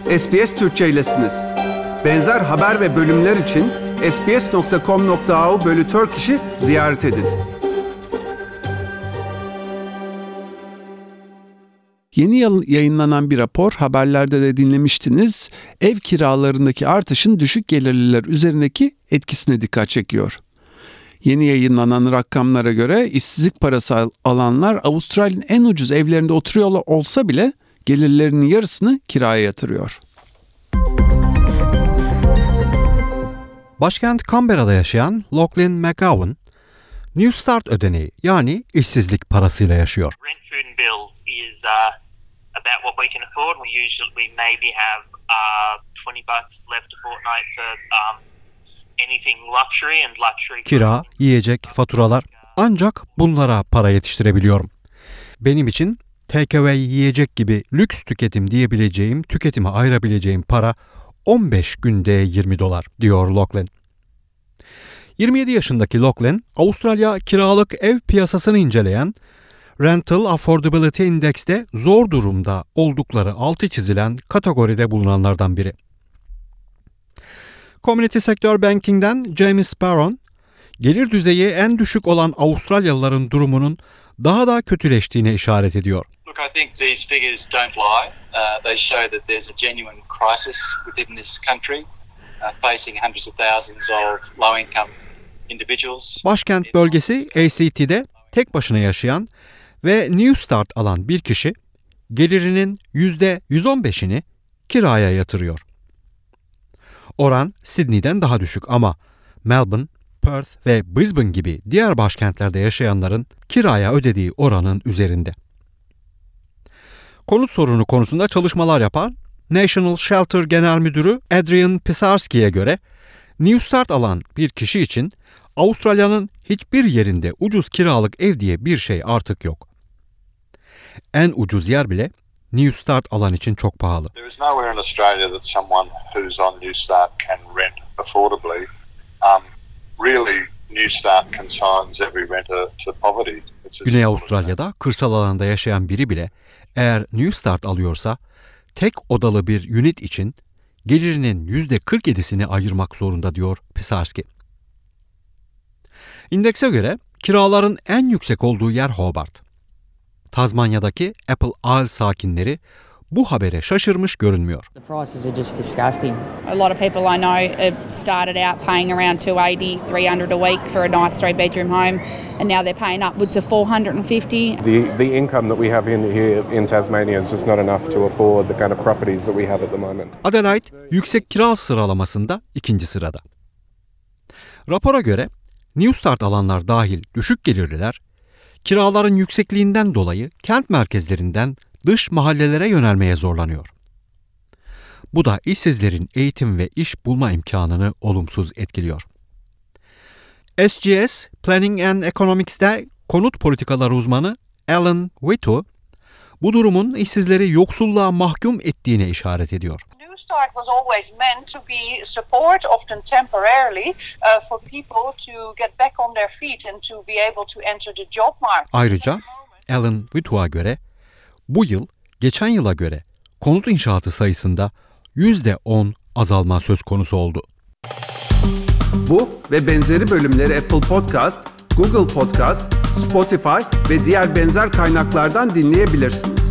SBS Türkçe'ylesiniz. Benzer haber ve bölümler için sbs.com.au/Turkish'i ziyaret edin. Yeni yayınlanan bir rapor, haberlerde de dinlemiştiniz, ev kiralarındaki artışın düşük gelirliler üzerindeki etkisine dikkat çekiyor. Yeni yayınlanan rakamlara göre işsizlik parası alanlar Avustralya'nın en ucuz evlerinde oturuyor olsa bile gelirlerinin yarısını kiraya yatırıyor. Başkent Canberra'da yaşayan Lachlan McGowan, New Start ödeneği yani işsizlik parasıyla yaşıyor. Rent, food and bills is about what we can afford. We maybe have $20 left a fortnight for anything luxury and luxury. Kira, yiyecek, faturalar, ancak bunlara para yetiştirebiliyorum. Benim için takeaway yiyecek gibi lüks tüketim diyebileceğim, tüketime ayırabileceğim para 15 günde $20 diyor Lachlan. 27 yaşındaki Lachlan, Avustralya kiralık ev piyasasını inceleyen Rental Affordability Index'te zor durumda oldukları altı çizilen kategoride bulunanlardan biri. Community Sector Banking'den James Barron, gelir düzeyi en düşük olan Avustralyalıların durumunun daha da kötüleştiğine işaret ediyor. Look, I think these figures don't lie. They show that there's a genuine crisis within this country, facing hundreds of thousands of low-income individuals. Başkent bölgesi ACT'de tek başına yaşayan ve New Start alan bir kişi gelirinin %115'ini kiraya yatırıyor. Oran Sydney'den daha düşük ama Melbourne, Perth ve Brisbane gibi diğer başkentlerde yaşayanların kiraya ödediği oranın üzerinde. Konut sorunu konusunda çalışmalar yapan National Shelter Genel Müdürü Adrian Pisarski'ye göre New Start alan bir kişi için Avustralya'nın hiçbir yerinde ucuz kiralık ev diye bir şey artık yok. En ucuz yer bile New Start alan için çok pahalı. There is nowhere in Australia that someone who's on New Start can rent affordably. Really, New Start consigns every renter to poverty. Güney Avustralya'da kırsal alanda yaşayan biri bile eğer New Start alıyorsa tek odalı bir unit için gelirinin %47'sini ayırmak zorunda diyor Pisarski. İndekse göre kiraların en yüksek olduğu yer Hobart. Tasmanya'daki Apple Isle sakinleri bu habere şaşırmış görünmüyor. The prices are just disgusting. A lot of people I know have started out paying around $280, $300 a week for a nice 3-bedroom home, and now they're paying upwards of $450. The income that we have here in Tasmania is just not enough to afford the kind of properties that we have at the moment. Adelaide yüksek kira sıralamasında 2. sırada. Rapora göre New Start alanlar dahil düşük gelirliler, kiraların yüksekliğinden dolayı kent merkezlerinden dış mahallelere yönelmeye zorlanıyor. Bu da işsizlerin eğitim ve iş bulma imkanını olumsuz etkiliyor. SGS Planning and Economics'te konut politikaları uzmanı Alan Whittu, bu durumun işsizleri yoksulluğa mahkum ettiğine işaret ediyor. New Start was always meant to be support, often temporarily, for people to get back on their feet and to be able to enter the job market. Ayrıca Alan Whittu'ya göre bu yıl geçen yıla göre konut inşaatı sayısında %10 azalma söz konusu oldu. Bu ve benzeri bölümleri Apple Podcast, Google Podcast, Spotify ve diğer benzer kaynaklardan dinleyebilirsiniz.